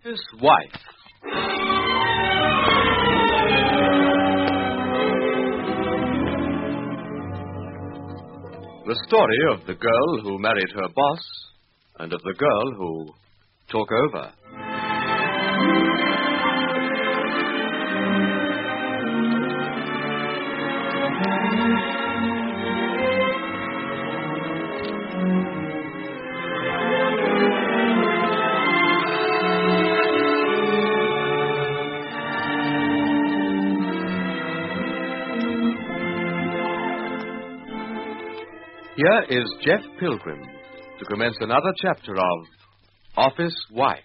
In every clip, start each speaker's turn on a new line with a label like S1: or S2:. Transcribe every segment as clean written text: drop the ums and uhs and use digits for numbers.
S1: His wife. The story of the girl who married her boss and of the girl who took over. Here is Jeff Pilgrim to commence another chapter of Office Wife.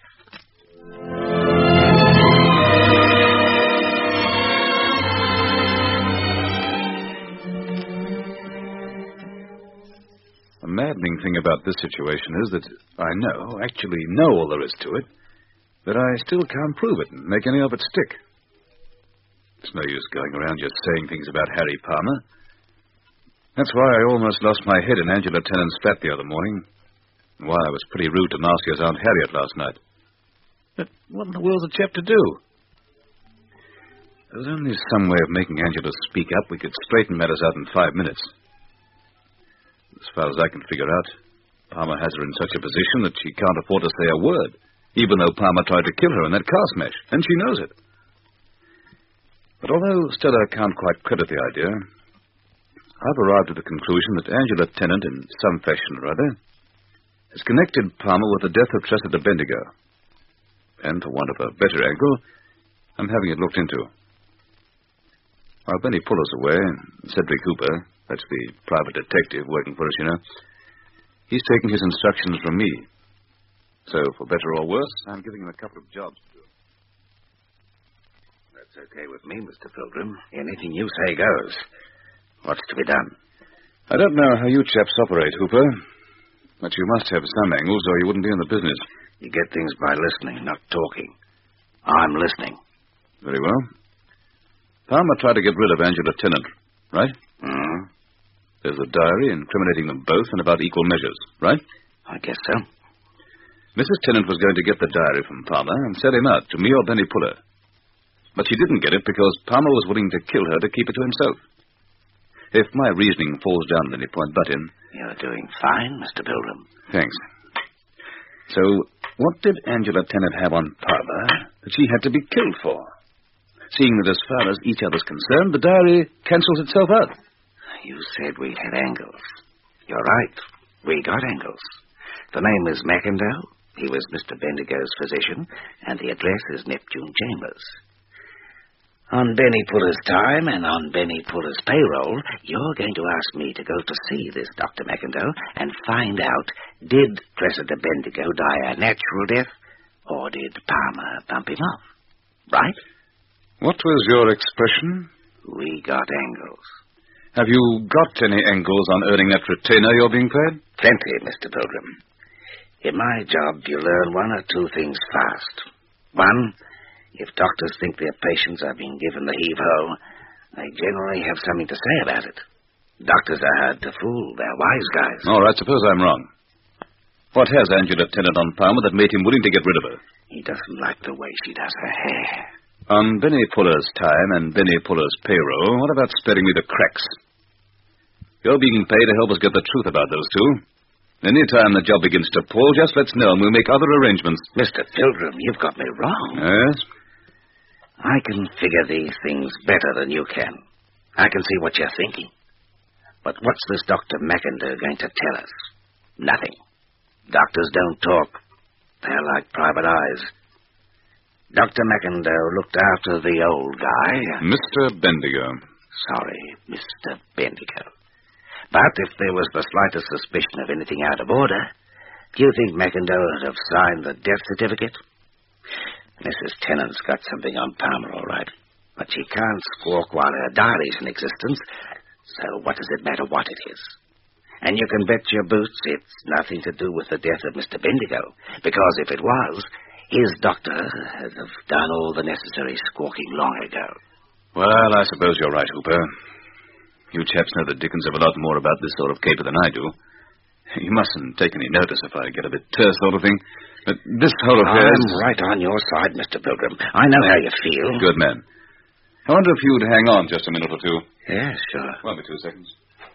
S2: The maddening thing about this situation is that I actually know all there is to it, but I still can't prove it and make any of it stick. It's no use going around just saying things about Harry Palmer. That's why I almost lost my head in Angela Tennant's flat the other morning, and why I was pretty rude to Marcia's Aunt Harriet last night. But what in the world's a chap to do? There was only some way of making Angela speak up. We could straighten matters out in 5 minutes. As far as I can figure out, Palmer has her in such a position that she can't afford to say a word, even though Palmer tried to kill her in that car smash, and she knows it. But although Stella can't quite credit the idea, I've arrived at the conclusion that Angela Tennant, in some fashion or other, has connected Palmer with the death of Cressida Bendigo. And, for want of a better angle, I'm having it looked into. While Benny Puller's away, Cedric Hooper, that's the private detective working for us, you know, he's taking his instructions from me. So, for better or worse, I'm giving him a couple of jobs to do.
S3: That's okay with me, Mr. Pilgrim. Anything you say goes. What's to be done?
S2: I don't know how you chaps operate, Hooper, but you must have some angles or you wouldn't be in the business.
S3: You get things by listening, not talking. I'm listening.
S2: Very well. Palmer tried to get rid of Angela Tennant, right?
S3: Hmm?
S2: There's a diary incriminating them both in about equal measures, right?
S3: I guess so.
S2: Mrs. Tennant was going to get the diary from Palmer and sell him out to me or Benny Puller. But she didn't get it because Palmer was willing to kill her to keep it to himself. If my reasoning falls down at any point but in...
S3: You're doing fine, Mr. Pilgrim.
S2: Thanks. So, what did Angela Tennant have on Palmer that she had to be killed for? Seeing that as far as each other's concerned, the diary cancels itself out.
S3: You said we had angles. You're right. We got angles. The name is Macindale. He was Mr. Bendigo's physician, and the address is Neptune Chambers. On Benny Puller's time and on Benny Puller's payroll, you're going to ask me to go to see this Dr. Macindale and find out, did Cressida Bendigo die a natural death, or did Palmer bump him off? Right?
S2: What was your expression?
S3: We got angles.
S2: Have you got any angles on earning that retainer you're being paid?
S3: Plenty, Mr. Pilgrim. In my job, you learn one or two things fast. One, if doctors think their patients are being given the heave-ho, they generally have something to say about it. Doctors are hard to fool. They're wise guys.
S2: All right, suppose I'm wrong. What has Angela Tennant on Palmer that made him willing to get rid of her?
S3: He doesn't like the way she does her hair.
S2: On Benny Puller's time and Benny Puller's payroll, what about sparing me the cracks? You're being paid to help us get the truth about those two. Any time the job begins to pull, just let's know and we'll make other arrangements.
S3: Mr. Pilgrim, you've got me wrong.
S2: Yes?
S3: I can figure these things better than you can. I can see what you're thinking. But what's this Dr. Macindale going to tell us? Nothing. Doctors don't talk. They're like private eyes. Dr. Macindale looked after the old guy.
S2: Mr. Bendigo.
S3: Sorry, Mr. Bendigo. But if there was the slightest suspicion of anything out of order, do you think Macindale would have signed the death certificate? Mrs. Tennant's got something on Palmer, all right. But she can't squawk while her diary's in existence, so what does it matter what it is? And you can bet your boots it's nothing to do with the death of Mr. Bendigo, because if it was, his doctor would have done all the necessary squawking long ago.
S2: Well, I suppose you're right, Hooper. You chaps know the dickens of a lot more about this sort of caper than I do. You mustn't take any notice if I get a bit terse sort of thing. But this whole affair
S3: I'm right on your side, Mr. Pilgrim. I know how you feel.
S2: Good man. I wonder if you'd hang on just a minute or two.
S3: Yeah, sure.
S2: Won't be 2 seconds.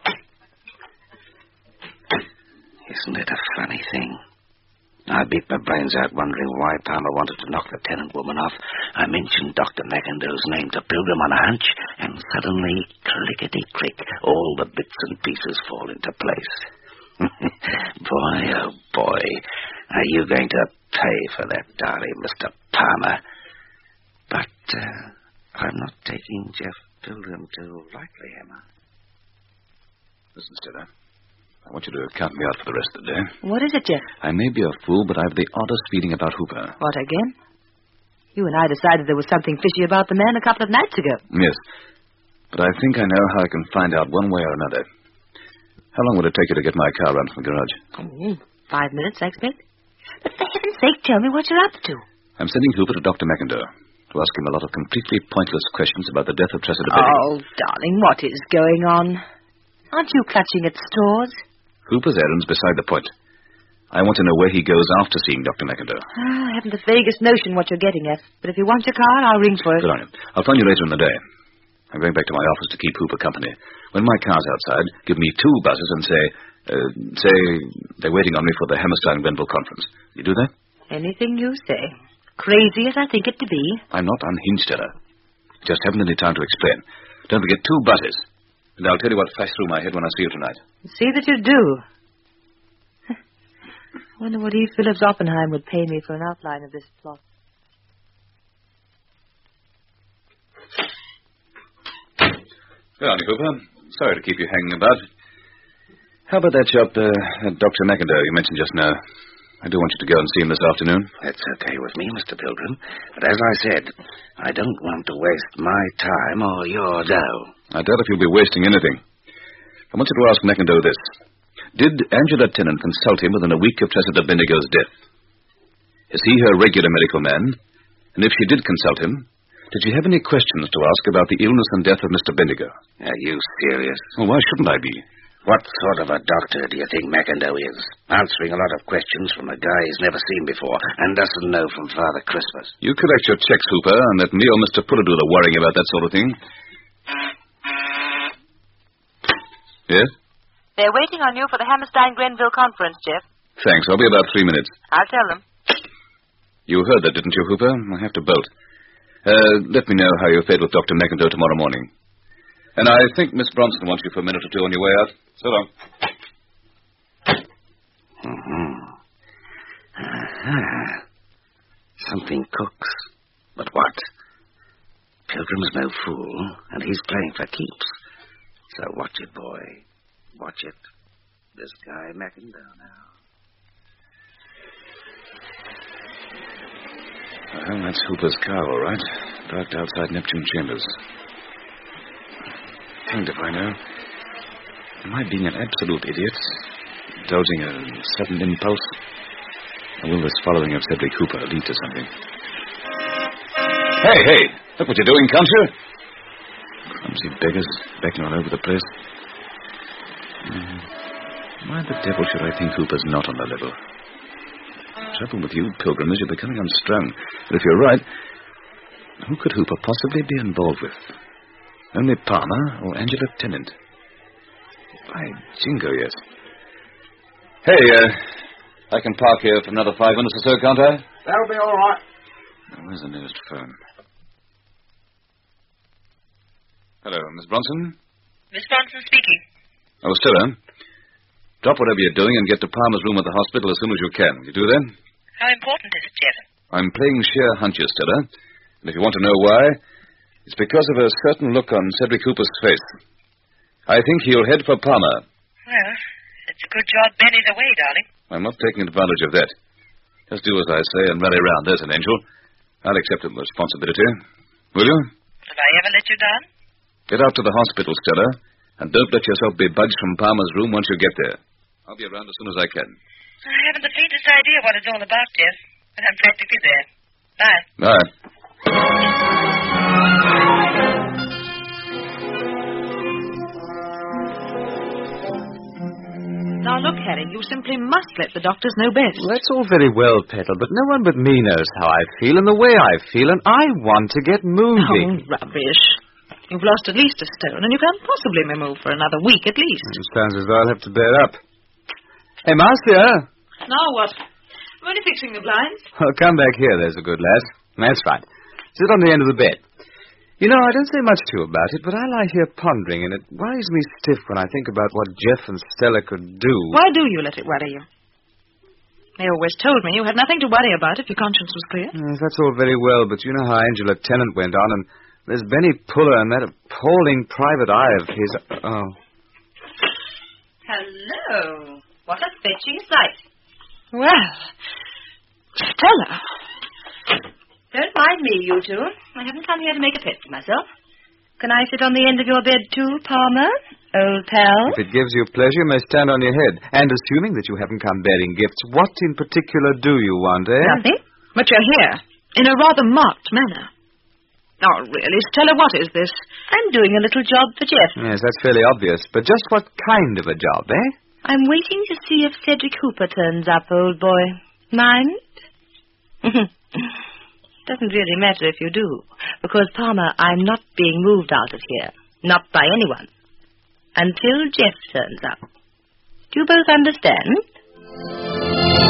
S3: Isn't it a funny thing? I beat my brains out wondering why Palmer wanted to knock the tenant woman off. I mentioned Dr. McIndoe's name to Pilgrim on a hunch, and suddenly, clickety-click, all the bits and pieces fall into place. Boy, oh boy, are you going to pay for that, darling Mr. Palmer? But I'm not taking Jeff Pilgrim too lightly, am I?
S2: Listen, Stella. I want you to count me out for the rest of the day.
S4: What is it, Jeff?
S2: I may be a fool, but I've the oddest feeling about Hooper.
S4: What, again? You and I decided there was something fishy about the man a couple of nights ago.
S2: Yes. But I think I know how I can find out one way or another. How long would it take you to get my car run from the garage?
S4: 5 minutes, I expect. But for heaven's sake, tell me what you're up to.
S2: I'm sending Hooper to Dr. McIndoe to ask him a lot of completely pointless questions about the death of Tressa Bendigo.
S4: Oh, darling, what is going on? Aren't you clutching at straws?
S2: Hooper's errand's beside the point. I want to know where he goes after seeing Dr. McIndoe.
S4: I haven't the vaguest notion what you're getting at. But if you want your car, I'll ring for it.
S2: Good on you. I'll phone you later in the day. I'm going back to my office to keep Hooper company. When my car's outside, give me 2 buzzes and say they're waiting on me for the Hammerstein-Grenville conference. You do that?
S4: Anything you say. Crazy as I think it to be.
S2: I'm not unhinged, Stella. Just haven't any time to explain. Don't forget 2 buzzes. And I'll tell you what flashed through my head when I see you tonight.
S4: See that you do. Wonder what E. Phillips Oppenheim would pay me for an outline of this plot.
S2: Good on you, Hooper. Sorry to keep you hanging about. How about that chap, Dr. McIndoe you mentioned just now? I do want you to go and see him this afternoon.
S3: That's okay with me, Mr. Pilgrim. But as I said, I don't want to waste my time or your dough.
S2: I doubt if you'll be wasting anything. I want you to ask McIndoe this. Did Angela Tennant consult him within a week of Tressa Bendigo's death? Is he her regular medical man? And if she did consult him, did she have any questions to ask about the illness and death of Mr. Bendigo?
S3: Are you serious?
S2: Well, why shouldn't I be?
S3: What sort of a doctor do you think McIndoe is? Answering a lot of questions from a guy he's never seen before and doesn't know from Father Christmas.
S2: You collect your checks, Hooper, and let me or Mr. Puller do the worrying about that sort of thing. Yes?
S4: They're waiting on you for the Hammerstein-Grenville conference, Jeff.
S2: Thanks. I'll be about 3 minutes.
S4: I'll tell them.
S2: You heard that, didn't you, Hooper? I have to bolt. Let me know how you fared with Dr. McIndoe tomorrow morning. And I think Miss Bronson wants you for a minute or two on your way out. So long.
S3: Something cooks. But what? Pilgrim's no fool, and he's playing for keeps. So watch it, boy. Watch it. This guy McIndoe now.
S2: Well, that's Hooper's car, all right. Parked outside Neptune Chambers. Hanged if I know. Am I being an absolute idiot? Indulging a sudden impulse? Or will this following of Cedric Hooper lead to something? Hey! Look what you're doing, can't you? Clumsy beggars becking all over the place. Why the devil should I think Hooper's not on the level? The trouble with you, Pilgrim, is you're becoming unstrung. But if you're right, who could Hooper possibly be involved with? Only Palmer or Angela Tennant? By jingo, yes. Hey, I can park here for another 5 minutes or so, can't I?
S3: That'll be all right.
S2: Oh, where's the nearest phone? Hello, Miss Bronson?
S4: Miss Bronson speaking.
S2: Oh, Stella. Drop whatever you're doing and get to Palmer's room at the hospital as soon as you can. You do that?
S4: How important is it, Jeff?
S2: I'm playing sheer hunches, Stella. And if you want to know why, it's because of a certain look on Cedric Hooper's face. I think he'll head for Palmer.
S4: Well, it's a good job Benny's away, darling.
S2: I'm not taking advantage of that. Just do as I say and rally round. There's an angel. I'll accept the responsibility. Will you?
S4: Have I ever let you down?
S2: Get out to the hospital, Stella, and don't let yourself be budged from Palmer's room once you get there. I'll be around as soon as I can.
S4: I haven't the faintest idea what it's all about, Jeff, but I'm practically there. Bye.
S2: Bye.
S4: Now, look, Harry. and you simply must let the doctors know best.
S1: Well, that's all very well, Petal, but no one but me knows how I feel and the way I feel, and I want to get moving.
S4: Oh, rubbish. You've lost at least a stone, and you can't possibly be moved for another week at least.
S1: It sounds as though I'll have to bear up. Hey, Marcia.
S4: Now what? I'm only fixing the blinds.
S1: Oh, come back here, there's a good lad. That's right. Sit on the end of the bed. You know, I don't say much to you about it, but I lie here pondering, and it worries me stiff when I think about what Jeff and Stella could do.
S4: Why do you let it worry you? They always told me you had nothing to worry about if your conscience was clear.
S1: Yes, that's all very well, but you know how Angela Tennant went on, and there's Benny Puller and that appalling private eye of his... Oh.
S5: Hello. What a fetching sight.
S4: Well, Stella...
S5: Don't mind me, you two. I haven't come here to make a pet for myself. Can I sit on the end of your bed, too, Palmer? Old pal?
S1: If it gives you pleasure, you may stand on your head. And assuming that you haven't come bearing gifts, what in particular do you want, eh?
S5: Nothing.
S4: But you're here, in a rather marked manner. Oh, really, Stella, what is this?
S5: I'm doing a little job for Jeff.
S1: Yes, that's fairly obvious. But just what kind of a job, eh?
S5: I'm waiting to see if Cedric Hooper turns up, old boy. Mind? Doesn't really matter if you do, because, Palmer, I'm not being moved out of here. Not by anyone. Until Jeff turns up. Do you both understand?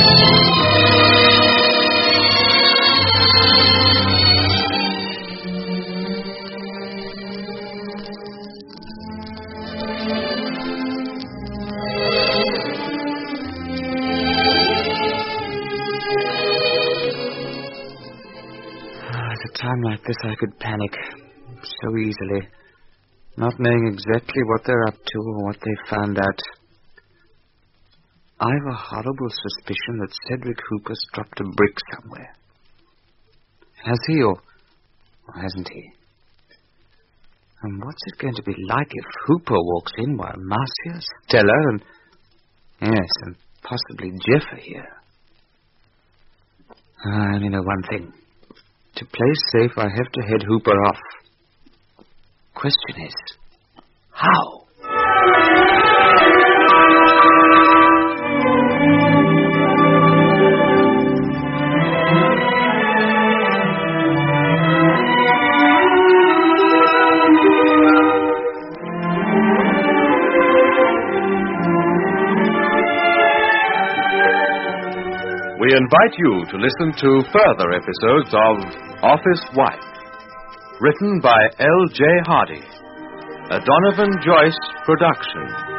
S1: At a time like this, I could panic so easily, not knowing exactly what they're up to or what they've found out. I've a horrible suspicion that Cedric Hooper's dropped a brick somewhere. Has he, or hasn't he? And what's it going to be like if Hooper walks in while Marcia, Stella, and... yes, and possibly Jeff are here? I only know one thing. To play safe, I have to head Hooper off. Question is, how? We invite you to listen to further episodes of Office Wife, written by L.J. Hardy, a Donovan Joyce production.